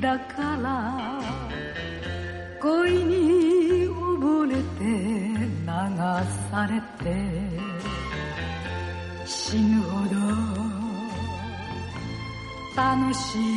だから恋に溺れて流されて死ぬほど楽しい